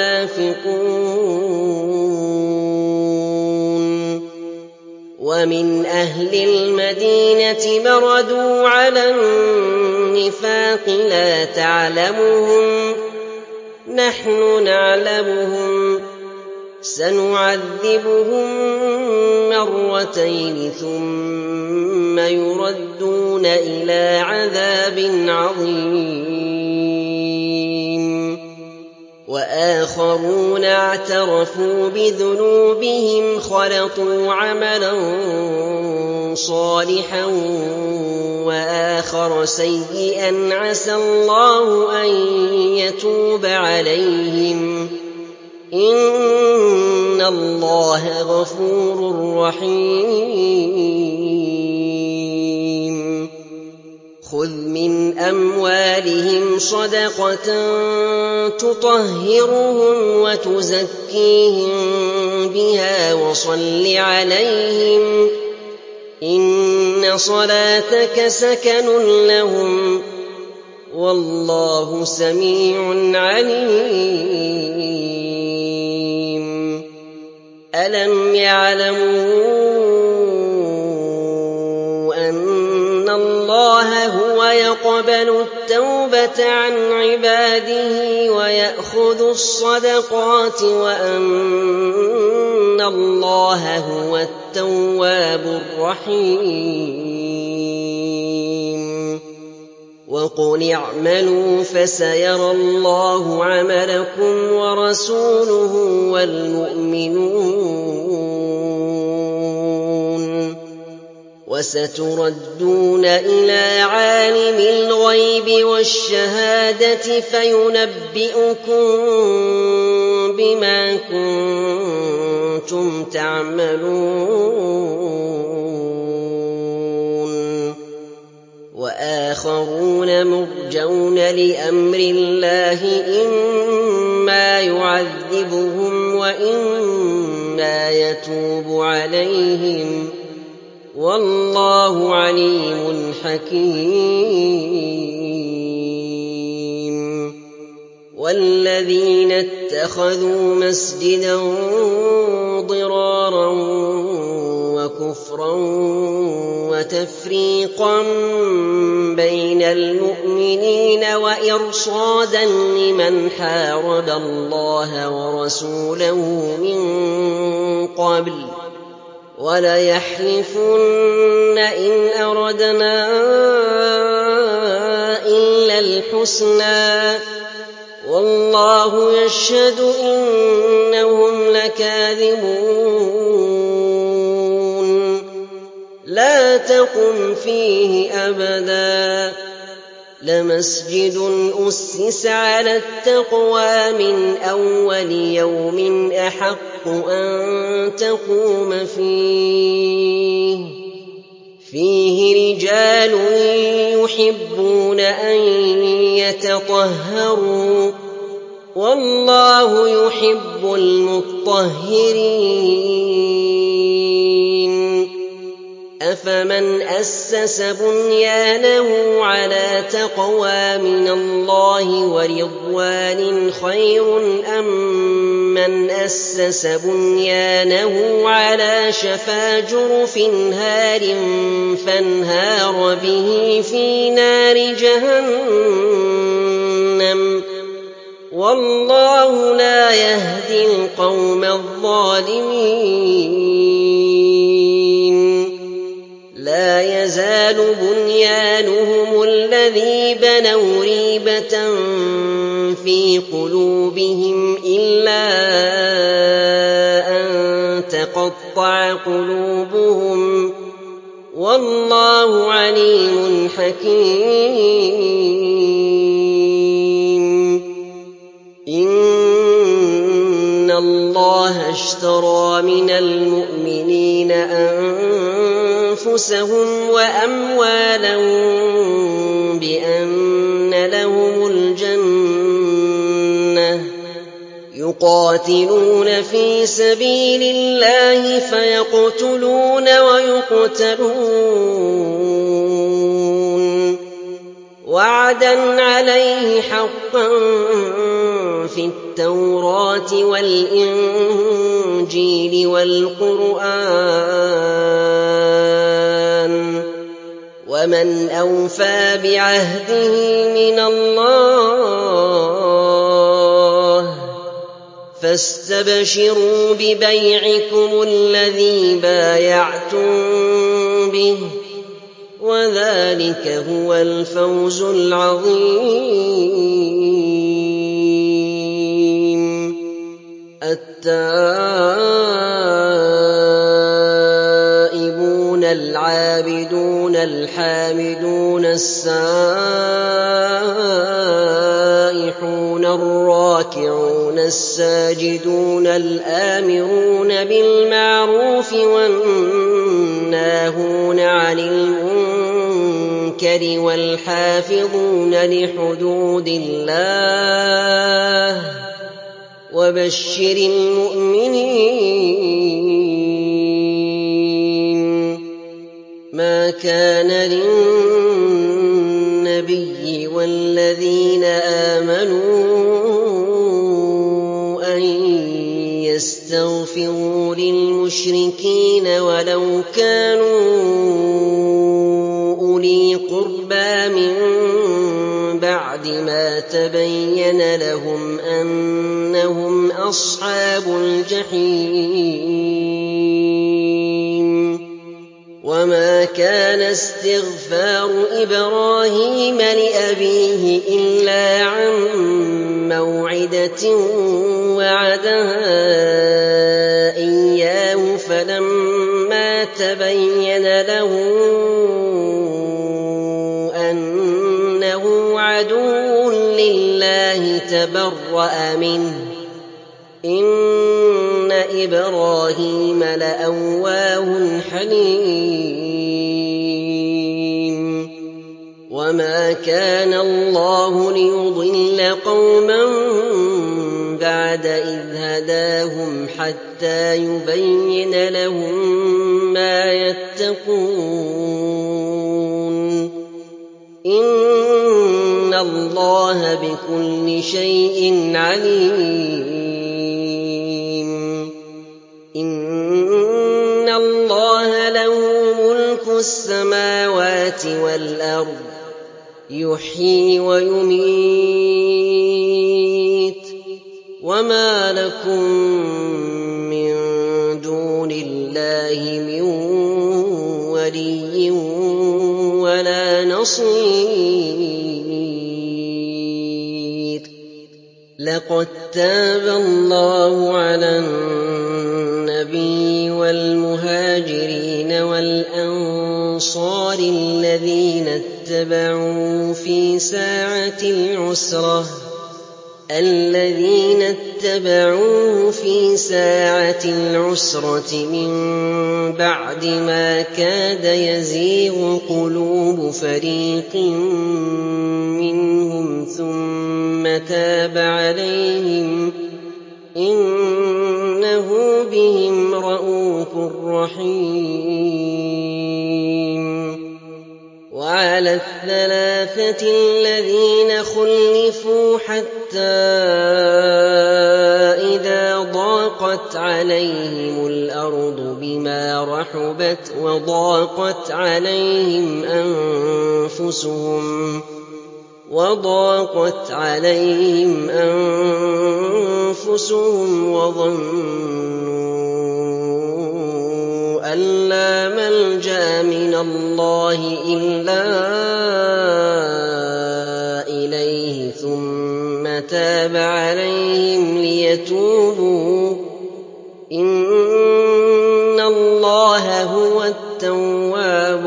منافقون ومن أهل المدينة مردوا على النفاق لا تعلمهم نحن نعلمهم سنعذبهم مرتين ثم يردون إلى عذاب عظيم وآخرون اعترفوا بذنوبهم خلطوا عملا صالحا وآخر سيئا عسى الله أن يتوب عليهم إن الله غفور رحيم خُذْ مِنْ أَمْوَالِهِمْ صَدَقَةً تُطَهِّرُهُمْ وَتُزَكِّيهِم بِهَا وَصَلِّ عَلَيْهِمْ ۖ إِنَّ صَلَاتَكَ سَكَنٌ لَّهُمْ ۗ وَاللَّهُ سَمِيعٌ عَلِيمٌ. أَلَمْ يَعْلَمُوا أَنَّ اللَّهَ هُوَ يَقْبَلُ التَّوْبَةَ عَنْ عِبَادِهِ وَيَأْخُذُ الصَّدَقَاتِ وَأَنَّ اللَّهَ هُوَ التَّوَّابُ الرَّحِيمُ. وَقُلِ اعْمَلُوا فَسَيَرَى اللَّهُ عَمَلَكُمْ وَرَسُولُهُ وَالْمُؤْمِنُونَ ۖ وَسَتُرَدُّونَ إِلَىٰ عَالِمِ الْغَيْبِ وَالشَّهَادَةِ فَيُنَبِّئُكُم بِمَا كُنتُمْ تَعْمَلُونَ. وَآخَرُونَ مُرْجَوْنَ لِأَمْرِ اللَّهِ إِمَّا يُعَذِّبُهُمْ وَإِمَّا يَتُوبُ عَلَيْهِمْ ۗ وَاللَّهُ عَلِيمٌ حَكِيمٌ. وَالَّذِينَ اتَّخَذُوا مَسْجِدًا ضِرَارًا وَكُفْرًا وَتَفْرِيقًا بَيْنَ الْمُؤْمِنِينَ وَإِرْصَادًا لِّمَنْ حَارَبَ اللَّهَ وَرَسُولَهُ مِن قَبْلُ وَلَيَحْلِفُنَّ إِنْ أَرَدْنَا إِلَّا الْحُسْنَىٰ ۖ وَاللَّهُ يَشْهَدُ إِنَّهُمْ لَكَاذِبُونَ. لَا تَقُمْ فِيهِ أَبَدًا. لَمَسْجِدٌ أُسِّسَ عَلَى التَّقْوَىٰ مِنْ أَوَّلِ يَوْمٍ أَحَقُّ أَن تَقُومَ فِيهِ ۚ فِيهِ رِجَالٌ يُحِبُّونَ أَن يَتَطَهَّرُوا ۚ وَاللَّهُ يُحِبُّ الْمُطَّهِّرِينَ. أَفَمَنْ أَسَّسَ بُنْيَانَهُ عَلَىٰ تَقْوَىٰ مِنَ اللَّهِ وَرِضْوَانٍ خَيْرٌ أَم مَّنْ أَسَّسَ بُنْيَانَهُ عَلَىٰ شَفَا جُرُفٍ هَارٍ فَانْهَارَ بِهِ فِي نَارِ جَهَنَّمَ ۗ وَاللَّهُ لَا يَهْدِي الْقَوْمَ الظَّالِمِينَ. لَا يَزَالُ بُنْيَانُهُمُ الَّذِي بَنَوْا رِيبَةً فِي قُلُوبِهِمْ إِلَّا أَن تَقَطَّعَ قُلُوبُهُمْ ۗ وَاللَّهُ عَلِيمٌ حَكِيمٌ. إِنَّ اللَّهَ اشْتَرَىٰ مِنَ الْمُؤْمِنِينَ أَنفُسَهُمْ وَأَمْوَالَهُم بِأَنَّ لَهُمُ الْجَنَّةَ ۚ يُقَاتِلُونَ فِي سَبِيلِ اللَّهِ فَيَقْتُلُونَ وَيُقْتَلُونَ ۖ وَعْدًا عَلَيْهِ حَقًّا فِي التَّوْرَاةِ وَالْإِنجِيلِ وَالْقُرْآنِ ۚ وَمَنْ أَوْفَىٰ بِعَهْدِهِ مِنَ اللَّهِ ۚ فَاسْتَبْشِرُوا بِبَيْعِكُمُ الَّذِي بَايَعْتُم بِهِ ۚ وَذَٰلِكَ هُوَ الْفَوْزُ الْعَظِيمُ. التَّائِبُونَ الْعَابِدُونَ الْحَامِدُونَ السَّائِحُونَ الرَّاكِعُونَ السَّاجِدُونَ الْآمِرُونَ بِالْمَعْرُوفِ وَالنَّاهُونَ عَنِ الْمُنكَرِ الْمُنكَرِ وَالْحَافِظُونَ لِحُدُودِ اللَّهِ ۗ وَبَشِّرِ الْمُؤْمِنِينَ. مَا كَانَ لِلنَّبِيِّ وَالَّذِينَ آمَنُوا أَن يَسْتَغْفِرُوا لِلْمُشْرِكِينَ وَلَوْ كَانُوا أُولِي قُرْبَىٰ مِن بَعْدِ مَا تَبَيَّنَ لَهُمْ أَنَّهُمْ أَصْحَابُ الْجَحِيمِ. وَمَا كَانَ اسْتِغْفَارُ إِبْرَاهِيمَ لِأَبِيهِ إِلَّا عَن مَّوْعِدَةٍ وَعَدَهَا إِيَّاهُ فَلَمَّا تَبَيَّنَ لَهُ أَنَّهُ عَدُوٌّ لِّلَّهِ تَبَرَّأَ مِنْهُ ۚ إِنَّ إِبْرَاهِيمَ لَأَوَّاهٌ حَلِيمٌ. وَمَا كَانَ اللَّهُ لِيُضِلَّ قَوْمًا بَعْدَ إِذْ هَدَاهُمْ حَتَّىٰ يُبَيِّنَ لَهُم مَّا يَتَّقُونَ ۚ إِنَّ اللَّهَ بِكُلِّ شَيْءٍ عَلِيمٌ. إِنَّ اللَّهَ لَهُ مُلْكُ السَّمَاوَاتِ وَالْأَرْضِ ۖ يُحْيِي وَيُمِيتُ ۚ وَمَا لَكُم مِّن دُونِ اللَّهِ مِن وَلِيٍّ وَلَا نَصِيرٍ. لَقَد تَّابَ اللَّهُ عَلَى النَّبِيِّ وَالْمُهَاجِرِينَ وَالْأَنصَارِ الَّذِينَ اتَّبَعُوهُ فِي سَاعَةِ الْعُسْرَةِ الَّذِينَ اتَّبَعُوهُ فِي سَاعَةِ الْعُسْرَةِ مِن بَعْدِ مَا كَادَ يَزِيغُ قُلُوبُ فَرِيقٍ مِّنْهُمْ ثُمَّ تَابَ عَلَيْهِمْ ۚ إِنَّهُ بِهِمْ رَءُوفٌ رَّحِيمٌ. وَعَلَى الثَّلَاثَةِ الَّذِينَ خُلِّفُوا حَتَّىٰ إِذَا ضَاقَتْ عَلَيْهِمُ الْأَرْضُ بِمَا رَحُبَتْ وَضَاقَتْ عَلَيْهِمْ أَنفُسُهُمْ وَضَاقَتْ عَلَيْهِمْ أَنفُسُهُمْ وَظَنُّوا أَن لَّا مَلْجَأَ مِنَ اللَّهِ إِلَّا إِلَيْهِ ثُمَّ تَابَ عَلَيْهِمْ لِيَتُوبُوا ۚ إِنَّ اللَّهَ هُوَ التَّوَّابُ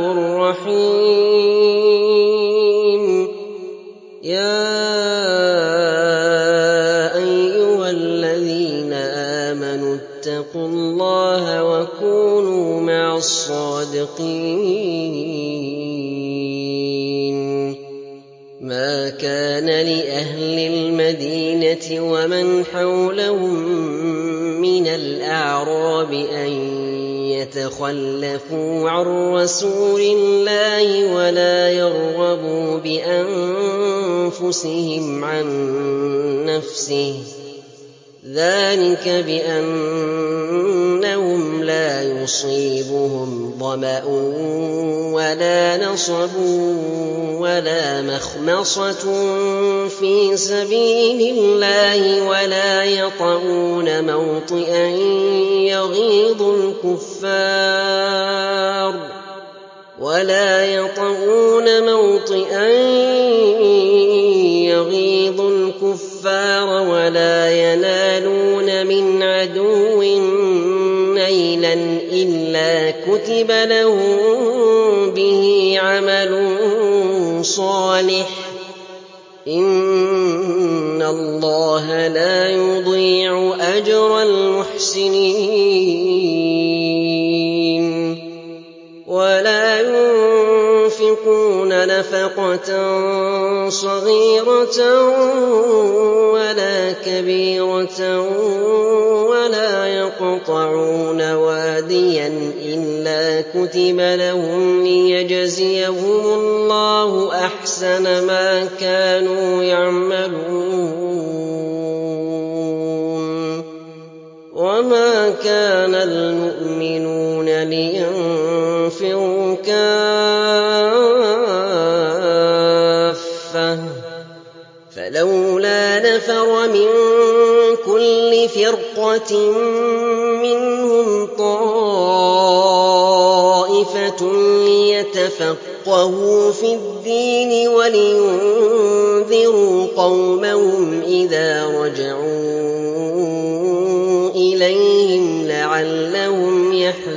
الرَّحِيمُ. يَا أَيُّهَا الَّذِينَ آمَنُوا اتَّقُوا اللَّهَ وَكُونُوا مَعَ الصَّادِقِينَ. مَا كَانَ لِأَهْلِ الْمَدِينَةِ وَمَنْ حَوْلَهُم مِّنَ الْأَعْرَابِ أَن يَتَخَلَّفُوا عَن رَّسُولِ اللَّهِ وَلَا يَرْغَبُوا بِأَنفُسِهِمْ عَن نَّفْسِهِ ۚ ذَٰلِكَ بِأَنَّهُمْ لَا يُصِيبُهُمْ ظَمَأٌ وَلَا نَصَبٌ وَلَا مَخْمَصَةٌ فِي سَبِيلِ اللَّهِ وَلَا يَطَئُونَ مَوْطِئًا يَغِيظُ الْكُفَّارَ وَلَا يَطَئُونَ مَوْطِئًا يَغِيظُ الْكُفَّارَ وَلَا يَنَالُونَ مِنْ عَدُوٍّ نَيْلًا إِلَّا كُتِبَ لَهُم بِهِ عَمَلٌ صَالِحٌ ۚ إِنَّ اللَّهَ لَا يُضِيعُ أَجْرَ الْمُحْسِنِينَ. وَلَا يُنفِقُونَ ينفقون نفقة صغيرة ولا كبيرة ولا يقطعون واديا إلا كتب لهم ليجزيهم الله أحسن ما كانوا يعملون وما كان المؤمنون لينفروا كافة فلولا نفر من كل فرقة منهم طائفة ليتفقهوا في الدين ولينذروا قومهم إذا رجعوا إليهم لعلهم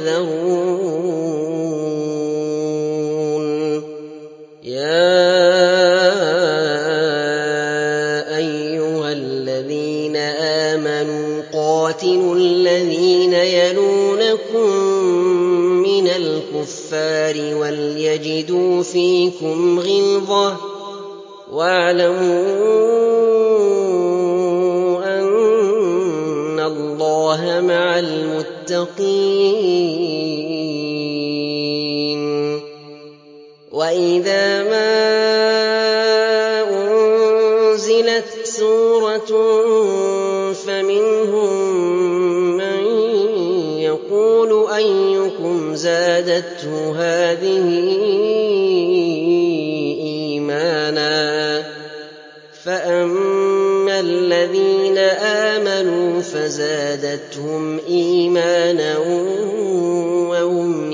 يحذرون يا أيها الذين آمنوا قاتلوا الذين يلونكم من الكفار وليجدوا فيكم غلظة واعلموا أن الله مع المتقين وإذا ما أنزلت سورة فمنهم من يقول أيكم زادته هذه إيمانا فأما الذين آمنوا فزادتهم إيمانا وهم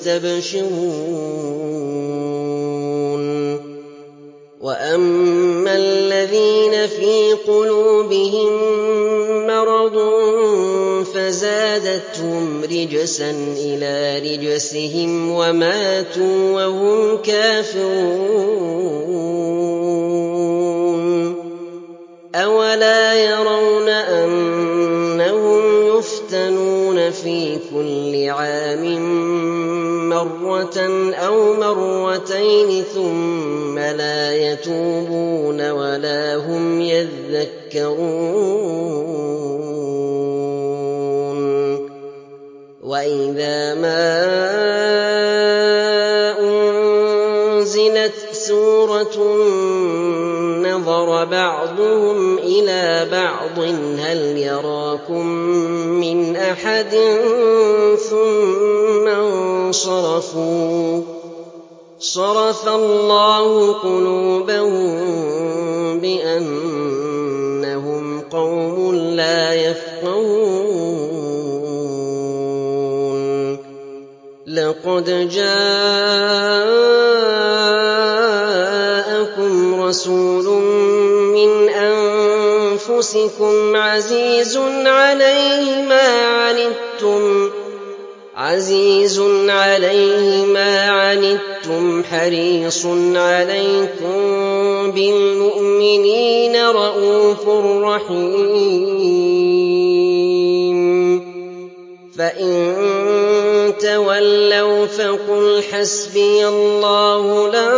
يستبشرون وأما الذين في قلوبهم مرض فزادتهم رجسا إلى رجسهم وماتوا وهم كافرون أولا يرون أنهم يفتنون في كل عام مرة أو مرتين ثم لا يتوبون ولا هم يذكرون وإذا ما أنزلت سورة نظر بعضهم إلى بعض هل يراكم من أحد ثم انصرفوا صرف الله قلوبهم بأنهم قوم لا يفقهون لقد جاءكم رسول من أنفسكم عزيز عليه ما عنتم عزيز عليه ما عنتم حريص عليكم بالمؤمنين رءوف رحيم فإن تولوا فقل حسبي الله لا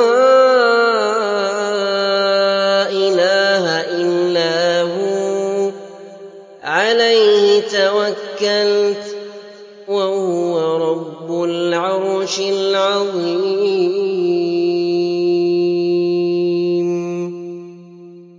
إله إلا هو عليه توكلت وهو رب العرش العظيم